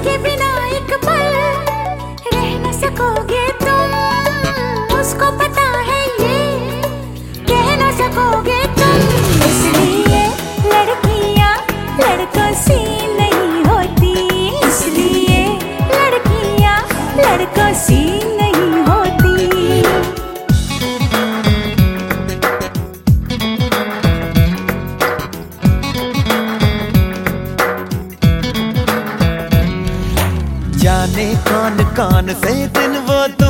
उसके बिना एक पल रह न सकोगे तुम, उसको पता है ये कह न सकोगे तुम। इसलिए लड़कियां लड़कों से नहीं होती, इसलिए लड़कियां लड़कों से नहीं होती। जाने कौन कौन से दिन वो